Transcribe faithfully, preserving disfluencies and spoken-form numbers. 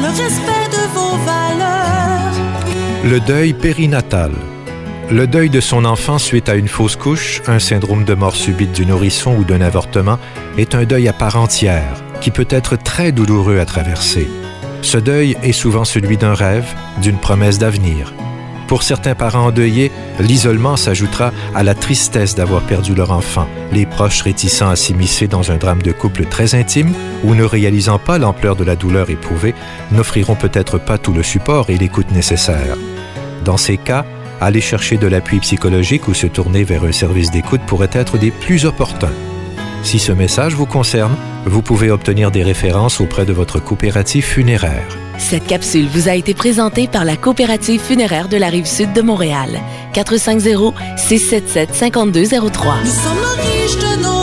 le respect de vos valeurs. Le deuil périnatal. Le deuil de son enfant suite à une fausse couche, un syndrome de mort subite du nourrisson ou d'un avortement est un deuil à part entière qui peut être très douloureux à traverser. Ce deuil est souvent celui d'un rêve, d'une promesse d'avenir. Pour certains parents endeuillés, l'isolement s'ajoutera à la tristesse d'avoir perdu leur enfant, les proches réticents à s'immiscer dans un drame de couple très intime ou ne réalisant pas l'ampleur de la douleur éprouvée, n'offriront peut-être pas tout le support et l'écoute nécessaires. Dans ces cas, aller chercher de l'appui psychologique ou se tourner vers un service d'écoute pourrait être des plus opportuns. Si ce message vous concerne, vous pouvez obtenir des références auprès de votre coopérative funéraire. Cette capsule vous a été présentée par la coopérative funéraire de la Rive-Sud de Montréal. quatre cinq zéro, six sept sept, cinq deux zéro trois. Nous sommes riches de nos